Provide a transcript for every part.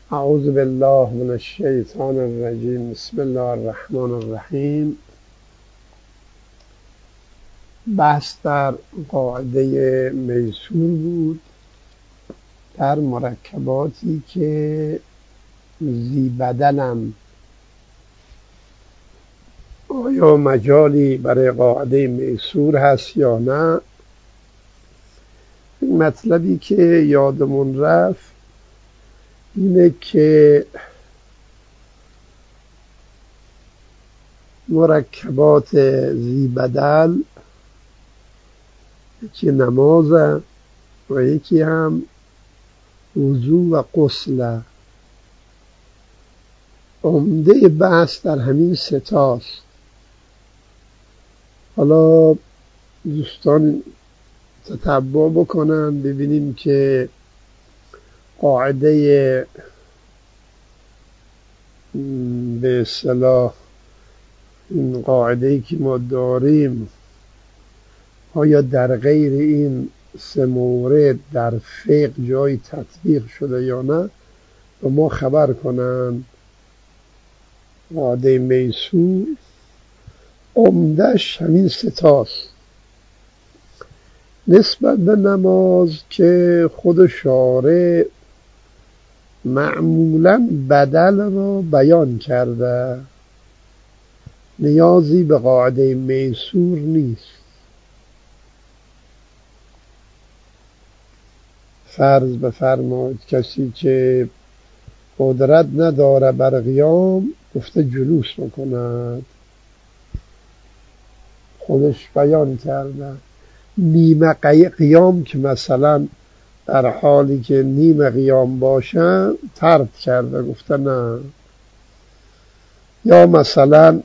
اعوذ بالله من الشیطان الرجیم. بسم الله الرحمن الرحیم. بحث در قاعده میسور بود، در مرکباتی که ذی بدلن. آیا مجالی برای قاعده میسور هست یا نه؟ این مطلبی که یادمون رفت اینه که مرکبات ذی بدل یکی نماز و یکی هم وضو و غسل. عمده بحث در همین ستاست. حالا دوستان تتبع بکنن ببینیم که قاعده به اصطلاح این قاعده‌ای که ما داریم آیا در غیر این سه مورد در فقه جای تطبیق شده یا نه و ما خبر کنن. قاعده میسور عمدش همین ستاست. نسبت به نماز که خود شارع معمولاً بدل را بیان کرده، نیازی به قاعده میسور نیست. فرض بفرمایید کسی که قدرت نداره بر قیام گفته جلوس بکند، خودش بیان کرده. نیمه قیام که مثلا در حالی که نیمه قیام باشه ترک کرده، گفته نه. یا مثلا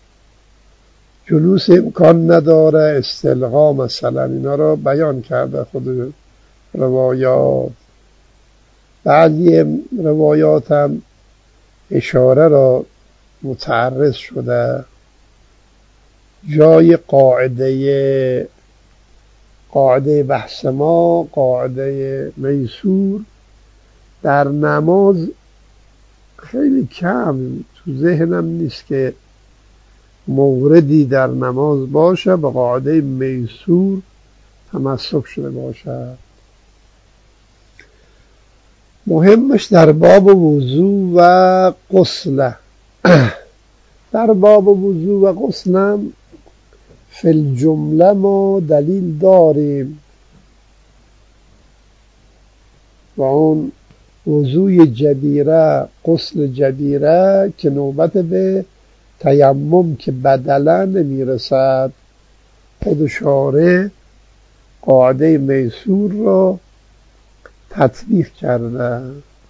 جلوس امکان نداره، استلقا مثلا، اینا رو بیان کرده خود روایات. بعضی روایات هم اشاره را متعرض شده. جای قاعده بحث ما، قاعده میسور در نماز خیلی کم، تو ذهنم نیست که موردی در نماز باشه به قاعده میسور تمسک شده باشه. مهمش در باب وضو و غسل. در باب وضو و غسل فی الجمله ما دلیل داریم و اون وضوی جبیره، غسل جبیره که نوبت به تیمم که بدلا نمیرسد. خود شارع قاعده میسور را تطبیق کرده.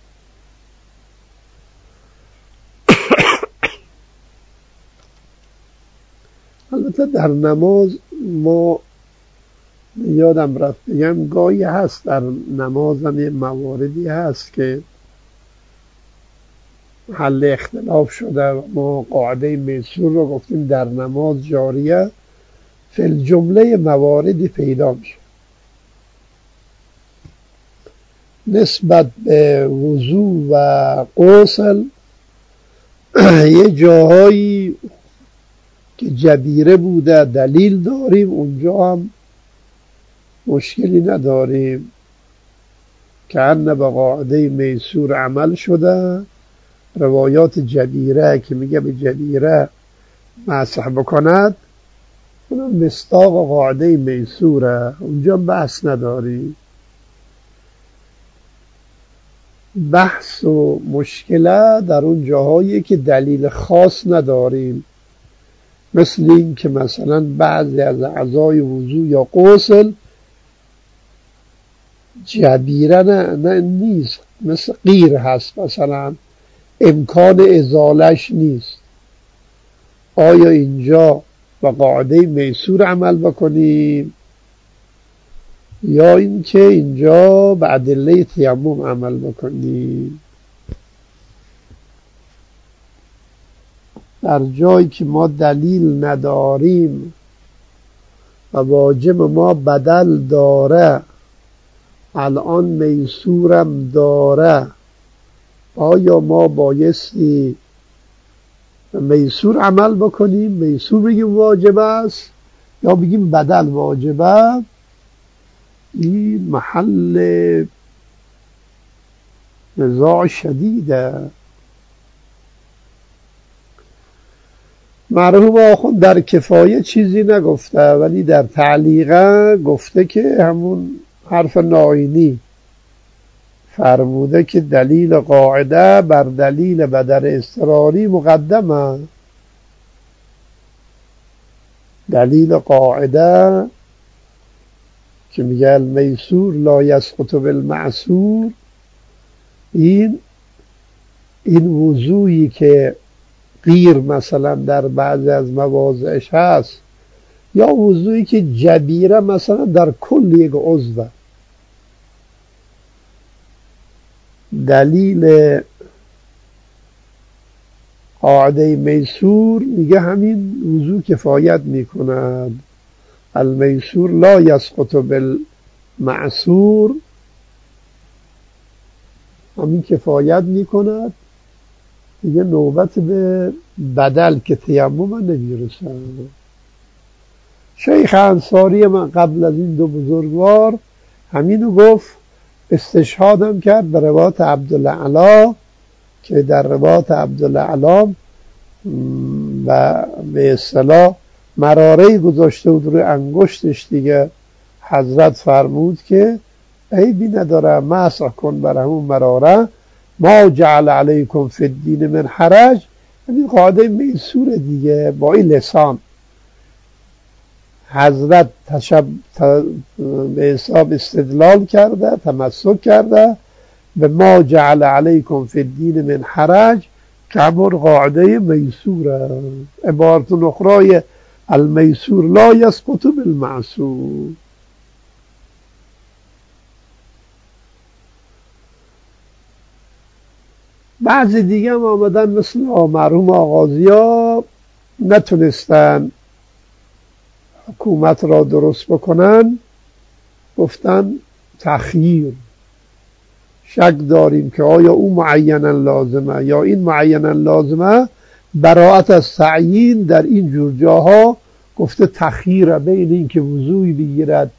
البته در نماز ما یادم رفت بگم گاهی هست در نماز هم یه مواردی هست که حل اختلاف شده و ما قاعده میسور رو گفتیم در نماز جاریه. فی الجمله مواردی پیدا میشه نسبت به وضو و غسل. یه جاهایی که جبیره بوده دلیل داریم، اونجا هم مشکلی نداریم که انه به قاعده میسور عمل شده. روایات جبیره که میگه به جبیره مسح بکند اونم مصداق قاعده میسوره، اونجا بحث نداریم. بحث و مشکله در اون جاهایی که دلیل خاص نداریم، مثل این که مثلا بعضی از اعضای وضو یا غسل جبیره نه نیست، مثل غیر هست، مثلا امکان ازالش نیست. آیا اینجا با قاعده میسور عمل بکنیم یا اینکه اینجا به ادله تیمم عمل بکنیم؟ در جایی که ما دلیل نداریم و واجب ما بدل داره، الان میسورم داره، آیا ما بایستی میسور عمل بکنیم، میسور بگیم واجب است یا بگیم بدل واجبه؟ این محل نزاع شدیده. مرحوم آخوند در کفایه چیزی نگفته، ولی در تعلیقه گفته که همون حرف ناینی فرموده که دلیل قاعده بر دلیل بدل اضطراری مقدمه. دلیل قاعده که میگه المیسور لا یسقط بالمعسور، این وضوعی که غیر مثلا در بعضی از مواضعش هست، یا وضوعی که جبیره مثلا در کل یک عضو. دلیل قاعده میسور میگه همین وضوع کفایت میکند. المیسور لا یسقط بالمعسور، همین کفایت میکند دیگه، نوبت به بدل که تیمم نمیرسه. شیخ انصاری من قبل از این دو بزرگوار همینو گفت، استشهادم کرد به روایت عبدالاعلی که در روایت عبدالاعلی و به اصطلاح مراره گذاشته بود روی انگشتش دیگه. حضرت فرمود که عیبی نداره، مسح کن بر همون مراره، ما جعل علیکم فی الدین من حرج. این قاعده میسور دیگه. با این لسان حضرت به حساب استدلال کرده، تمسک کرده به ما جعل علیکم فی الدین من حرج که همون قاعده میسوره. عبارت اخرای المیسور لا یسقط بالمعسور. بعضی دیگه هم آمدن مثل مرحوم آغازیا نتونستن حکومت را درست بکنن، گفتن تخییر، شک داریم که آیا او معینا لازمه یا این معینا لازمه. براءت از تعیین در این جور جاها گفته تخییر بین این که وضوعی بگیرد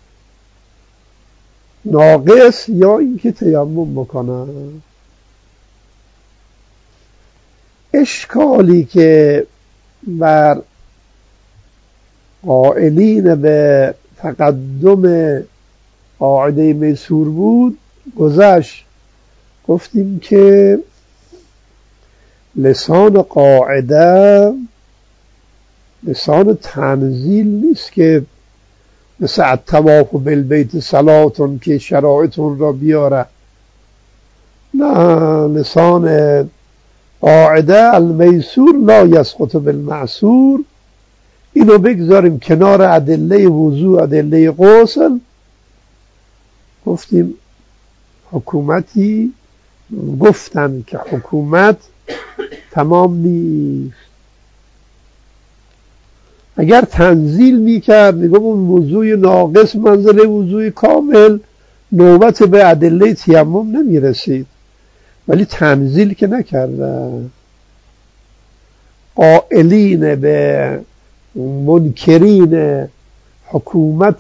ناقص یا این که تیمم بکنه. اشکالی که بر قائلین به تقدم قاعده میسور بود گذشت. گفتیم که لسان قاعده لسان تنزیل نیست که مثل الطواف بالبیت صلاتون که شرایطون را بیاره. نه، لسان قاعده المیسور لا یسقط بالمعسور، اینو بگذاریم کنار ادله وضوع، ادله غسل. گفتیم حکومتی گفتن که حکومت تمام نیست. اگر تنزیل میکرد میگم اون وضوع ناقص منزله وضوع کامل، نوبت به ادله تیمم نمیرسید، ولی تنزیل که نکرده. قائلین به منکرین حکومت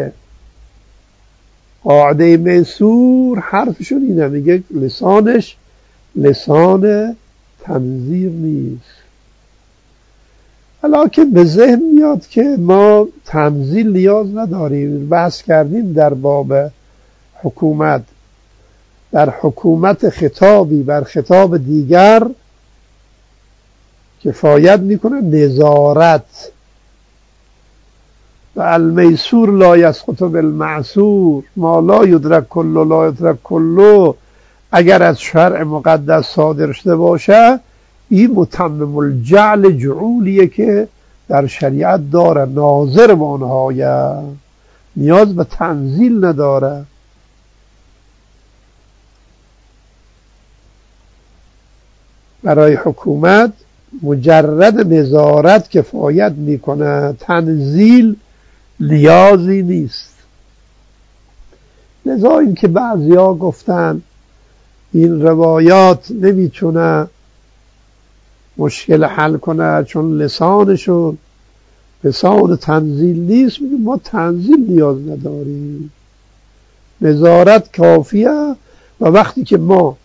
قاعده میسور حرفشون اینه، میگه لسانش لسان تنزیر نیست. لکن به ذهن میاد که ما تنزیل نیاز نداریم. بحث کردیم در باب حکومت، در حکومت خطابی بر خطاب دیگر کفایت میکنه نظارت. و المیسور لا یسقط بالمعسور، ما لا یدرک کله لا یدرک کله، اگر از شرع مقدس صادر شده باشه این متمم الجعل جعولیه که در شریعت داره، ناظر به اونهایه، نیاز به تنزیل نداره. برای حکومت مجرد نظارت کفایت میکنه، تنزیل نیازی نیست. لذا این که بعضی ها گفتن این روایات نمیتونه مشکل حل کنه چون لسانشون لسان تنزیل نیست. میگه ما تنزیل نیاز نداریم، نظارت کافیه. و وقتی که ما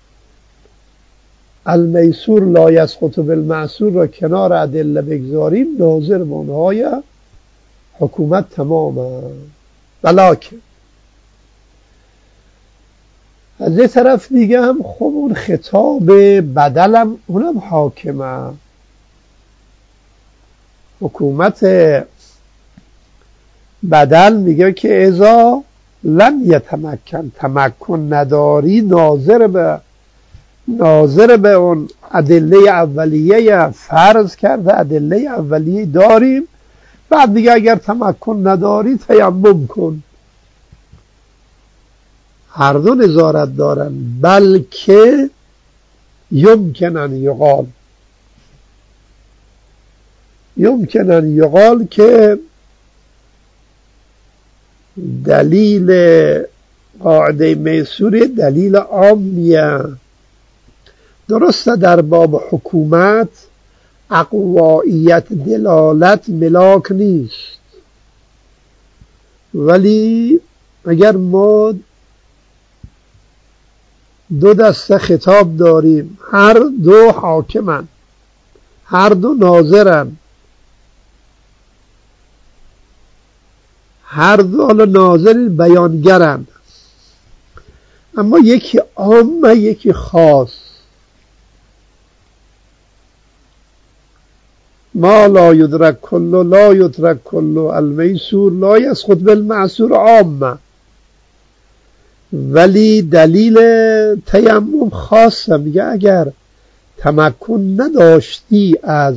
المیسور لا یسقط بالمعسور را کنار ادله بگذاریم ناظر به اونهای حکومت تمامه. بلاکه از یه طرف دیگه هم خب اون خطاب بدلم اونم حاکمه. حکومت بدل میگه که اذا لم یتمکن، تمکن نداری، ناظر به اون ادله اولیه فرض کرده، ادله اولیه داریم، بعد میگه اگر تمکن نداری تیمم کن. هر دو نظارت دارن. بلکه یمکنن یقال که دلیل قاعده میسوری دلیل عامیه. درسته در باب حکومت اقواییت دلالت ملاک نیست، ولی اگر ما دو دسته خطاب داریم، هر دو حاکمن، هر دو ناظرن، هر دو ناظر بیانگرن، اما یکی عام و یکی خاص. ما لا یدرک کل المیسور لا یسقط بالمعسور عامه، ولی دلیل تیمم خاصه. میگه اگر تمکن نداشتی از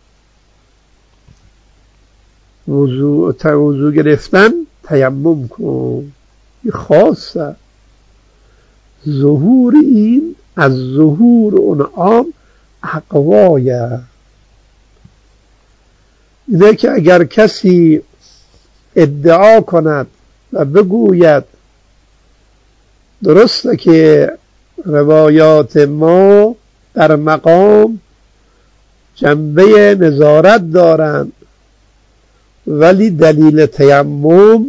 وضو گرفتن تیمم کن. این خاصه. ظهور این از ظهور اون عام اقوایه. اینه که اگر کسی ادعا کند و بگوید درسته که روایات ما در مقام جنبه نظارت دارند، ولی دلیل تیمم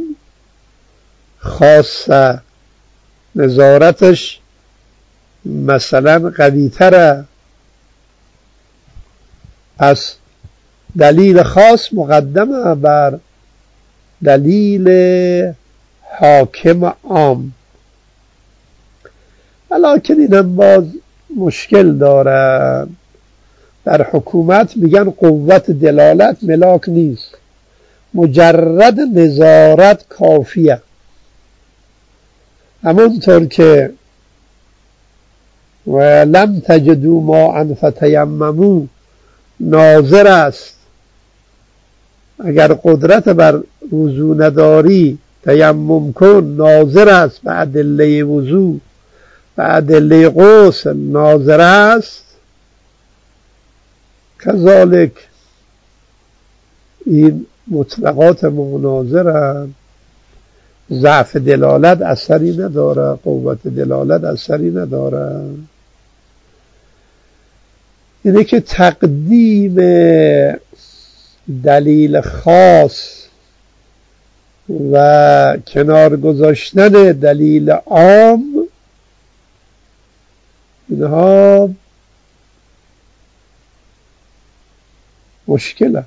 خاصه، نظارتش مثلا قوی تره، پس دلیل خاص مقدمه بر دلیل حاکم عام. ولیکن اینم باز مشکل داره. در حکومت میگن قوت دلالت ملاک نیست، مجرد نظارت کافیه. همونطور که ولم تجدوا ماء فتیمموا ناظر است، اگر قدرت بر وضو نداری تیمم کن، ناظر است به ادله وضو، به ادله غسل ناظر است. کذالک این مطلقات مناظرند. ضعف دلالت اثری نداره، قوت دلالت اثری نداره. اینه که تقدیم دلیل خاص و کنار گذاشتن دلیل عام، اینها مشکله.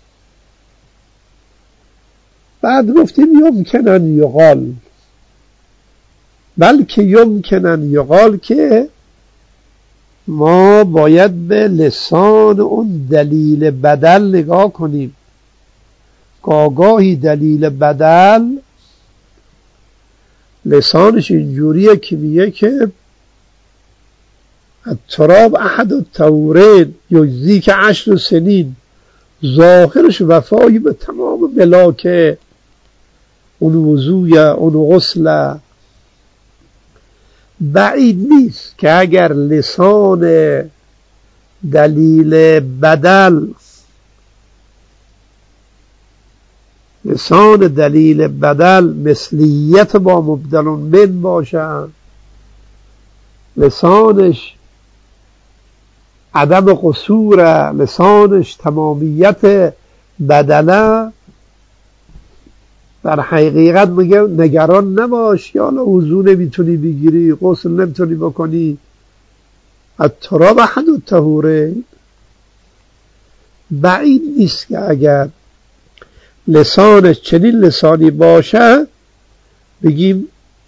بعد گفتیم یمکنن یقال، بلکه یمکنن یقال که ما باید به لسان اون دلیل بدل نگاه کنیم. گاهی دلیل بدل لسانش اینجوریه که میگه که التراب احد الطهورین یجزیک 10 سنین، ظاهرش وفایی به تمام ملاک اون وضوی اون غسل. بعید نیست که اگر لسان دلیل بدل مثلیت با مبدل من باشه، لسانش عدم قصوره، لسانش تمامیت بدنه، در حقیقت میگه نگران نباش یا وضو نمیتونی بگیری، غسل نمیتونی بکنی، التراب احد الطهوره. بعید نیست که اگر لسانش چنین لسانی باشه بگیم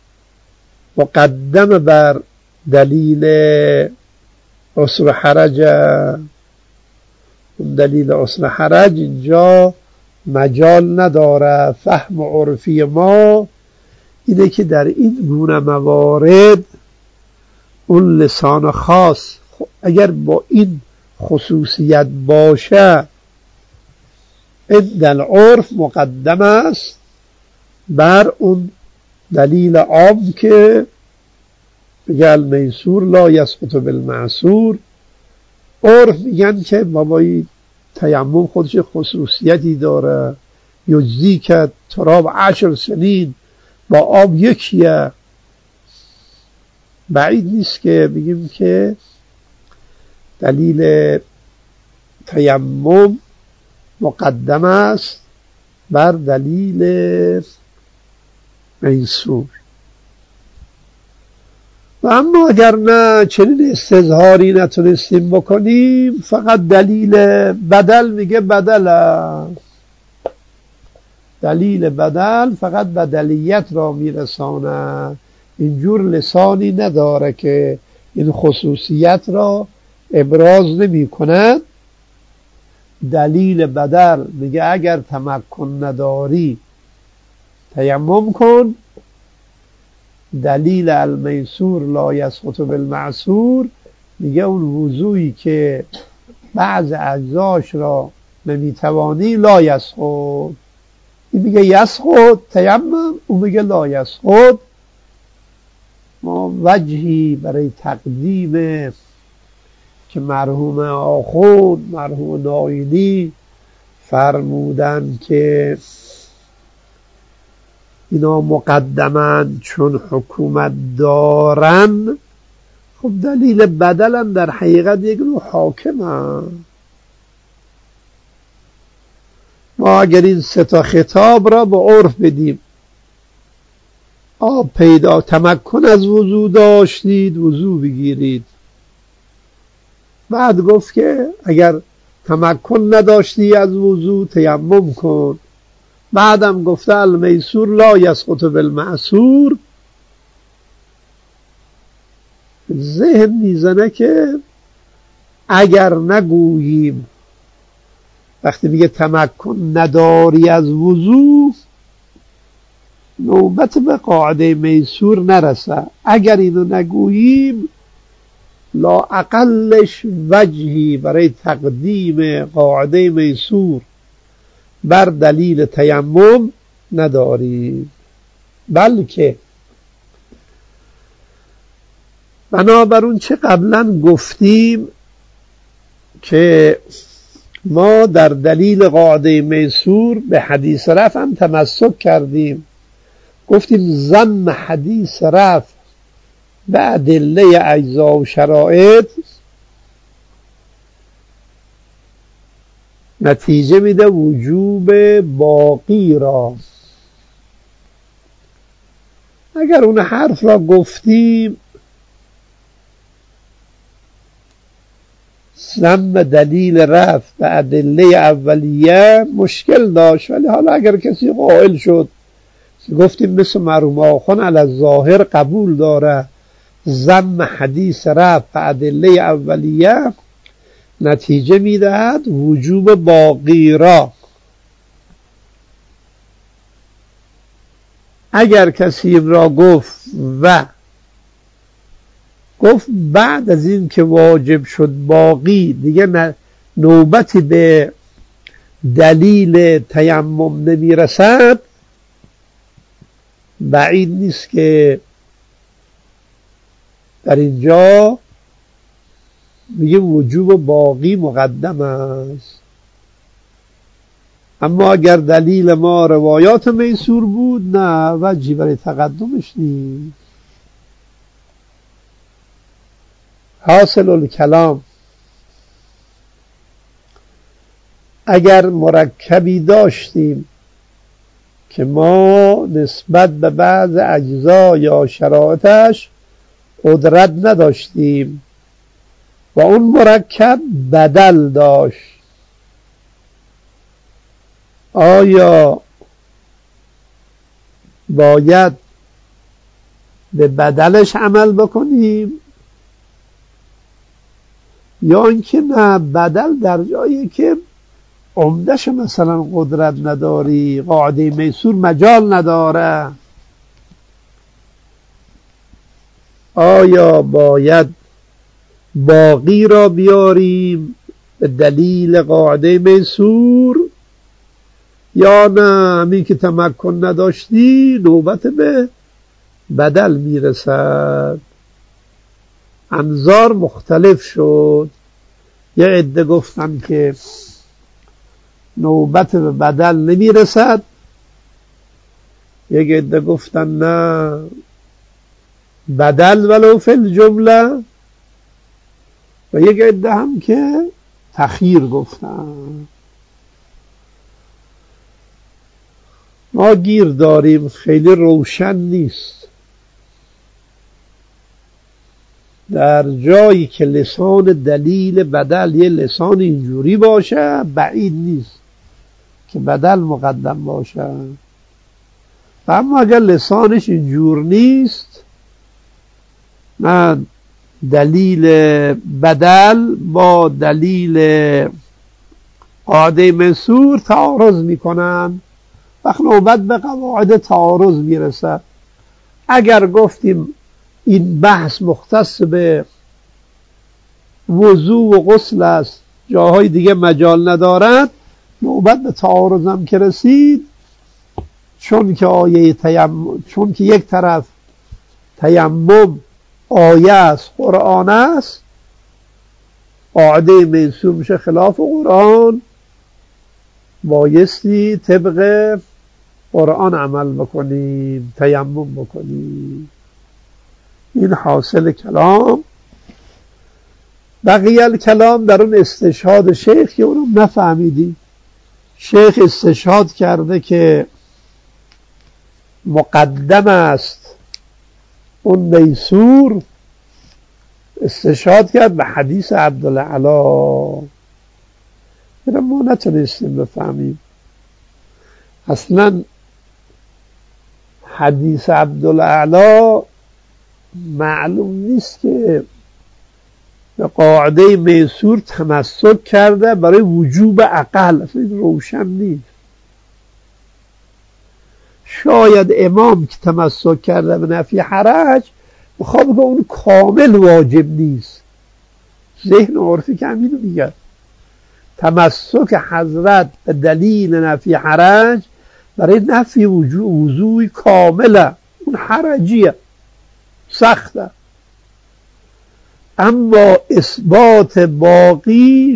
مقدم بر دلیل عسر حرج. اون دلیل عسر حرج اینجا مجال نداره. فهم عرفی ما اینه که در این گونه موارد اون لسان خاص اگر با این خصوصیت باشه عند العرف مقدم است بر اون دلیل عام که بگه المیسور لا یسقط بالمعسور. عرف میگن که بابایی تیمم خودش خصوصیتی داره، یجزی که تراب 10 سنین با آب یکیه. بعید نیست که بگیم که دلیل تیمم مقدم است بر دلیل میسور. و اما اگر نه چنین استظهاری نتونستیم بکنیم فقط دلیل بدل میگه بدل است. دلیل بدل فقط بدلیت را میرسانه، اینجور لسانی نداره که این خصوصیت را ابراز نمی کند. دلیل بدل میگه اگر تمکن نداری تیمم کن. دلیل المیسور لا یسقط بالمعسور میگه اون وضوعی که بعض اجزاش را نمیتوانی لا یسقط. این میگه یسقط تیمم، اون میگه لا یسقط. ما وجهی برای تقدیم که مرحوم آخوند مرحوم ناینی فرمودن که اینا مقدمن چون حکومت دارن، خب دلیل بدلن در حقیقت یک نوع حاکمن. ما اگر این 3 خطاب را به عرف بدیم، آب پیدا تمکن از وضو داشتید وضو بگیرید، بعد گفت که اگر تمکن نداشتی از وضو تیمم کن، بعدم گفته المیسور لا یسقط بالمعسور. ذهن میزنه که اگر نگوییم وقتی میگه تمکن نداری از وضو نوبت به قاعده میسور نرسه، اگر اینو نگوییم لا اقلش وجهی برای تقدیم قاعده میسور بر دلیل تیمم نداریم. بلکه بنابر اون چه قبلا گفتیم که ما در دلیل قاعده میسور به حدیث رفع هم تمسک کردیم. گفتیم ضم حدیث رفع به ادله اجزا و شرایط نتیجه میده وجوب باقی را. اگر اون حرف را گفتیم ضم دلیل رفع به ادله اولیه مشکل داشت، ولی حالا اگر کسی قائل شد، گفتیم مثل مرحوم آخوند علی الظاهر قبول داره ضم حدیث رفع به ادله اولیه نتیجه میدهد وجوب باقی را. اگر کسی را گفت بعد از این که واجب شد باقی دیگه نوبتی به دلیل تیمم نمیرسد، بعید نیست که در اینجا میگه وجوب باقی مقدم است. اما اگر دلیل ما روایات میسور بود نه وجهی برای تقدمش نیست. حاصل الکلام اگر مرکبی داشتیم که ما نسبت به بعض اجزا یا شرایطش قدرت نداشتیم و اون مرکب بدل داشت، آیا باید به بدلش عمل بکنیم یا اینکه نه، بدل در جایی که عمدش مثلا قدرت نداری، قاعده میسور مجال نداره، آیا باید باقی را بیاریم به دلیل قاعده میسور یا نه همین که تمکن نداشتی نوبت به بدل میرسد؟ انظار مختلف شد. یه عده گفتن که نوبت به بدل نمیرسد، یک عده گفتن نه بدل ولو فی الجمله، و یک عده هم که تخییر گفتن. ما گیر داریم، خیلی روشن نیست. در جایی که لسان دلیل بدل یه لسان اینجوری باشه بعید نیست که بدل مقدم باشه، و اما اگر لسانش اینجور نیست، نه دلیل بدل با دلیل قاعده میسور تعارض میکنن، وقت نوبت به قواعد تعارض میرسه. اگر گفتیم این بحث مختص به وضو و غسل است، جاهای دیگه مجال ندارد، نوبت به تعارض هم که رسید، چون که یک طرف تیمم آیه است، قرآن است، قاعده میسور میشه خلاف قرآن، بایستی طبق قرآن عمل بکنیم، تیمم بکنیم. این حاصل کلام. بقیه الکلام در اون استشهاد شیخ که اونم نفهمیدی. شیخ استشهاد کرده که مقدم است اون میسور، استشهاد کرد به حدیث عبدالعلا. ما نتونستیم بفهمیم اصلا حدیث عبدالعلا معلوم نیست که به قاعده میسور تمسک کرده برای وجوب عقل، اصلا روشن نیست. شاید امام که تمسک کرده به نفی حرج بخواه بگه اون کامل واجب نیست. ذهن عرفی که همینو میگه، تمسک حضرت به دلیل نفی حرج برای نفی وضوع کامله، اون حرجیه، سخته. اما اثبات باقی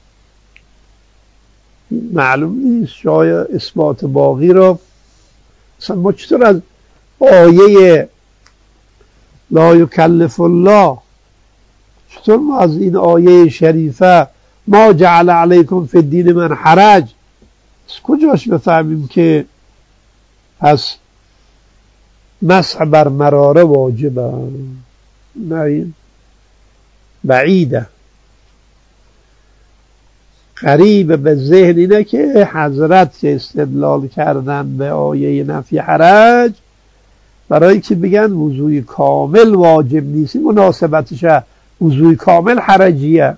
معلوم نیست. شاید اثبات باقی را مثلا ما چطور از آیه لا یکلف الله، چطور ما از این آیه شریفه ما جعل علیکم فی الدین من حرج از کجاش بفهمیم که پس مسح بر مراره واجبه؟ نه، بعیده. قریب به ذهن اینه که حضرت که استدلال کردن به آیه نفی حرج برای که بگن وضوء کامل واجب نیست، مناسبتشه وضوء کامل حرجیه،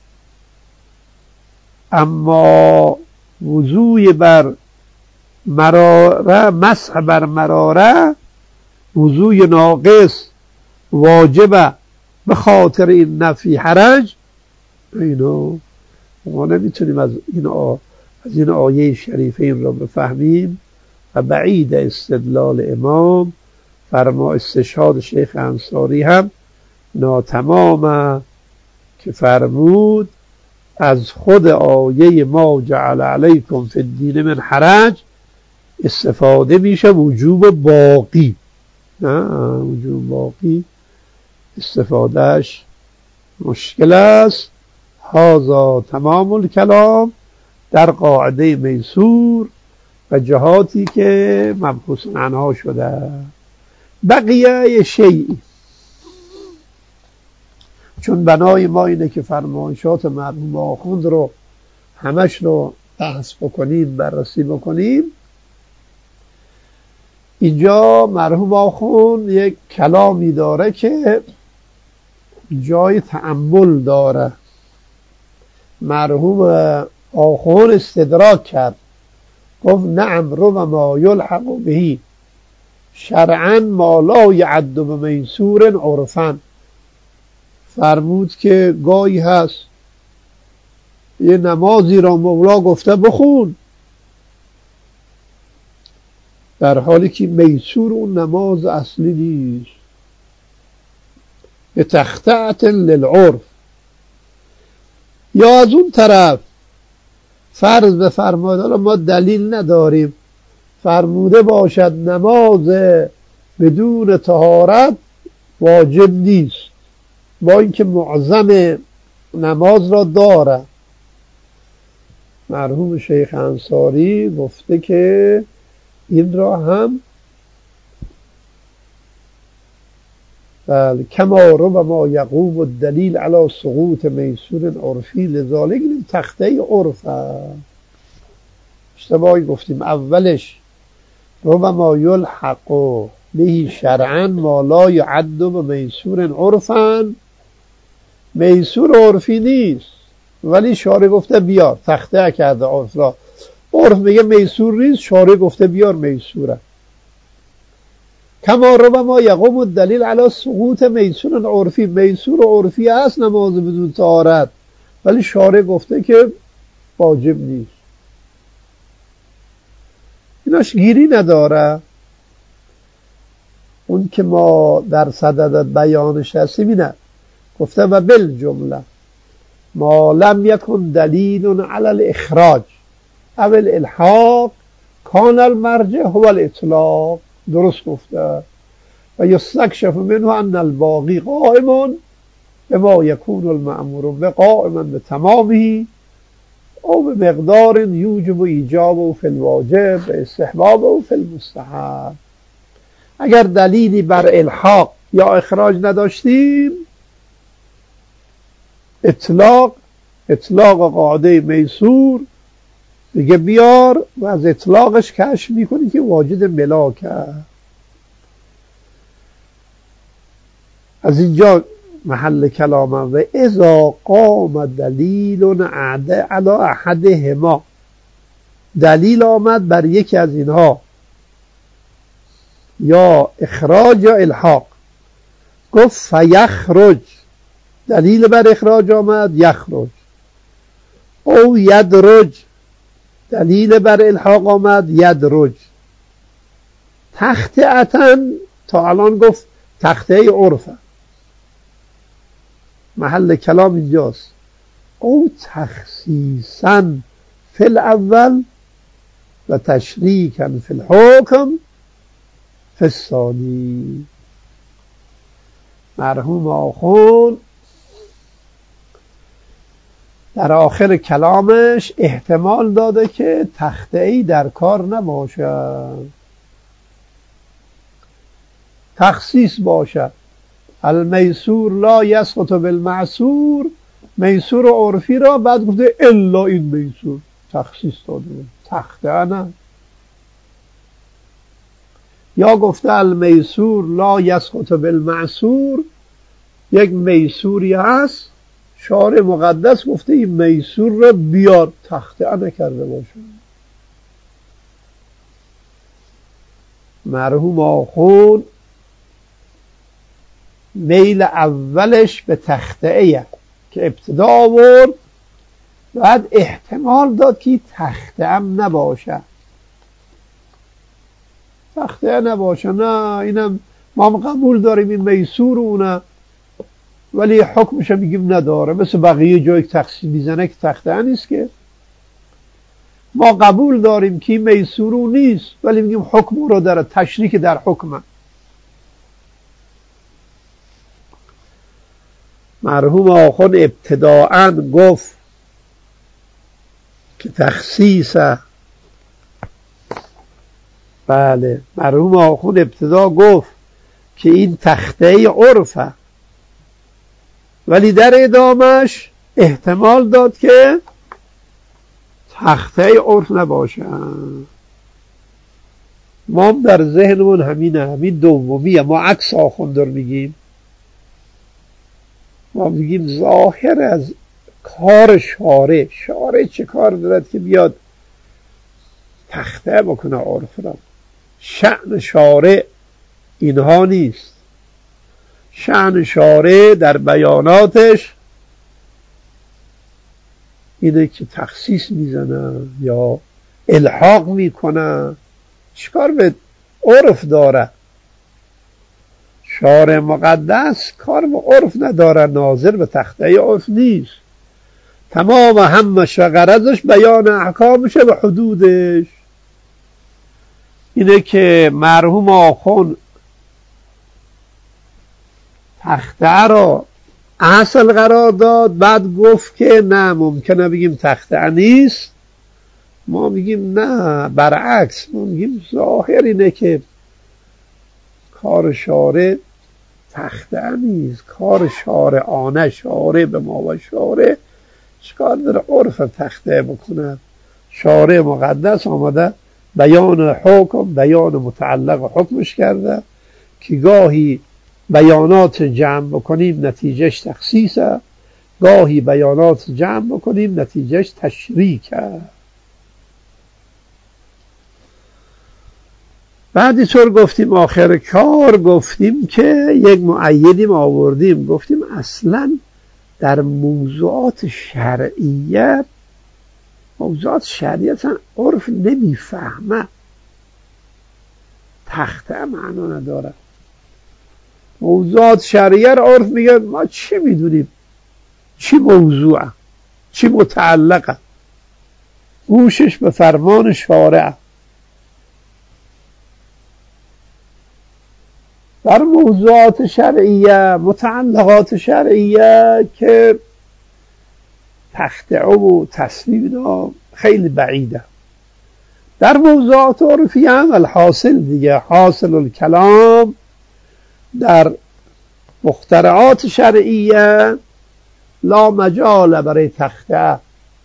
اما وضوء بر مراره، مسح بر مراره، وضوء ناقص واجبه به خاطر این نفی حرج. اینو ما نمیتونیم از این آیه شریفه این را بفهمیم و بعید استدلال امام. فرما استشهاد شیخ انصاری هم ناتمامه که فرمود از خود آیه ما جعل علیکم فی الدین من حرج استفاده میشه وجوب باقی. نه، وجوب باقی استفادهش مشکل است. هذا تمام الکلام در قاعده میسور و جهاتی که مبحوث عنها شده. بقیه شیئی، چون بنای ما اینه که فرمایشات مرحوم آخوند رو همش رو بحث بکنیم، بررسی بکنیم، اینجا مرحوم آخوند یک کلامی داره که جای تأمل داره. مرحوم آخوند استدراک کرد، گفت نعم ربما یلحق به شرعا ما لا یعد بمیسور عرفا. فرمود که گاهی هست یه نمازی را مولا گفته بخون، در حالی که میسور اون نماز اصلی نیست، به تخطئت للعرف. یا از اون طرف فرض بفرماید، ما دلیل نداریم، فرموده باشد نماز بدون طهارت واجب نیست، با اینکه معظم نماز را داره. مرحوم شیخ انصاری گفته که این را هم کما ربما یقوم الدلیل علی سقوط میسور عرفی لذالک، این تخته عرف است. اشتباهی گفتیم، اولش ربما یلحق به شرعا ما لا یعد بمیسور عرفا، میسور عرفی نیست، ولی شارع گفته بیار، تخته کرده عرف را. عرف میگه میسور نیست، شارع گفته بیار میسوره. کما ربما یقوم الدلیل علی سقوط میسور عرفی، میسور عرفی هست نماز بدون طهارت، ولی شارع گفته که واجب نیست. ایناش گیری نداره. اون که ما در صدد بیانش هستیم اینه، گفته و بالجمله ما لم یکن دلیل علی الاخراج او الالحاق کان المرجع هو الاطلاق. درست گفته. و یستکشف منه ان الباقی قائم بما یکون المأمور بقائما بتمامه او بمقدار یوجب ایجابه فی الواجب و استحبابه فی المستحب. اگر دلیلی بر الحاق یا اخراج نداشتیم، اطلاق قاعده میسور دیگه بیار و از اطلاقش کشف میکنی که واجد ملاک. از اینجا محل کلامه. و اذا قام دلیل عد علی احدهما، دلیل آمد بر یکی از اینها، یا اخراج یا الحاق، گفت فیخرج، دلیل بر اخراج آمد یخرج، او یدرج، دلیل بر الحاق آمد یدرج. تخطئتا تا الان گفت تخطئه عرفه، محل کلام اینجاست. او تخصیصا فی الاول و تشریکا فی الحکم فی الثانی. مرحوم آخوند در آخر کلامش احتمال داده که تخطئه‌ای در کار نباشد، تخصیص باشد. المیسور لا یسقط بالمعسور، میسور عرفی را بعد گفته الا این میسور، تخصیص داده، تخطئه نه. یا گفته المیسور لا یسقط بالمعسور، یک میسوری هست، شارع مقدس گفته این میسور را بیار، تخطئه نکرده باشه. مرحوم آخوند میل اولش به تخطئه که ابتدا آورد، بعد احتمال داد که تخطئه هم نباشه، تخطئه نباشه. نه، اینم ما قبول داریم این میسور اونه، ولی حکمش میگیم نداره، مثل بقیه جایی که تخصیص میزنه که تخطئه نیست که. ما قبول داریم که میسور اون نیست، ولی میگیم حکم رو داره، تشریک در حکمه. مرحوم آخوند ابتداءً گفت که تخصیص، بله مرحوم آخوند ابتدا گفت که این تخته عرفه، ولی در ادامهش احتمال داد که تخته عرف نباشه. ما هم در ذهنمون همینه، همین دومیه. ما عکس آخوند رو میگیم، ما میگیم ظاهر از کار شارع چه کار دارد که بیاد تخته بکنه عرف را. شأن شارع اینها نیست. شأن شارع در بیاناتش اینه که تخصیص میزنه یا الحاق میکنه. چیکار به عرف داره؟ شارع مقدس کار به عرف نداره، ناظر به تخته عرف نیست. تمام همش و غرضش بیان احکامشه و حدودش. اینه که مرحوم آخوند تخته را اصل قرار داد، بعد گفت که نه ممکنه بگیم تخته نیست. ما میگیم نه، برعکس، ما میگیم ظاهر اینه که کار شارع تخته نیست، کار شارعانه، شارع به ما و شارع چیکار داره عرف تخته بکنه. شارع مقدس آمده بیان حکم، بیان متعلق حکمش کرده که گاهی بیانات جمع بکنیم نتیجهش تخصیصه، گاهی بیانات جمع بکنیم نتیجهش تشریکه. بعدی طور گفتیم آخر کار گفتیم که یک مؤیدیم آوردیم، گفتیم اصلا در موضوعات شرعیت اصلا عرف نمیفهمه، تخته معنا نداره. موضوعات شرعیت عرف میگه ما چی میدونیم، چی موضوعه، چی متعلقه، گوشش به فرمان شارعه. در موضوعات شرعیه، متعلقات شرعیه که تخته و تصویب خیلی بعیده. در موضوعات عرفی هم الحاصل دیگه، حاصل الکلام در مخترعات شرعیه لا مجال برای تخته.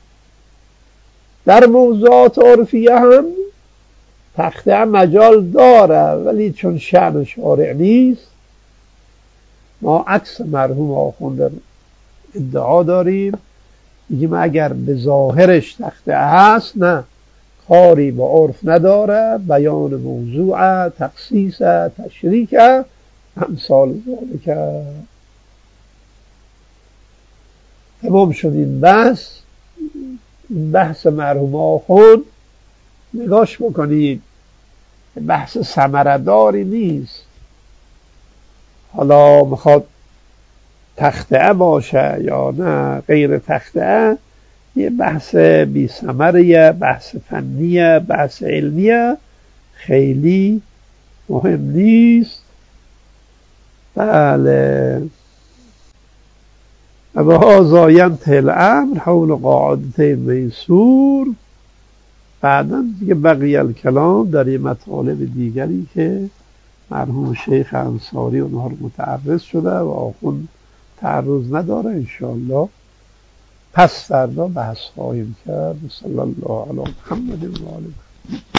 در موضوعات عرفیه هم تخته مجال داره، ولی چون شأن شارع نیست ما عکس مرحوم آخوند ادعا داریم، میگیم اگر به ظاهرش تخته هست نه، کاری با عرف نداره، بیان موضوع، تخصیص، تشریک، امثال ذالک. تمام شد این بحث مرحوم آخوند. نگاش بکنید بحث ثمره‌داری نیست. حالا میخواد تخته باشه یا نه غیر تخته، یه بحث بی ثمره، بحث فنیه، بحث علمیه، خیلی مهم نیست. بله، و هذا ینتهی الامر حول قاعدتین میسور. بعدا دیگه بقیه الکلام در یه مطالب دیگری که مرحوم شیخ انصاری اونها رو متعرض شده و آخوند تعرض نداره، انشاءالله پس فردا بحث خواهیم کرد. صلی الله علی محمد و آله.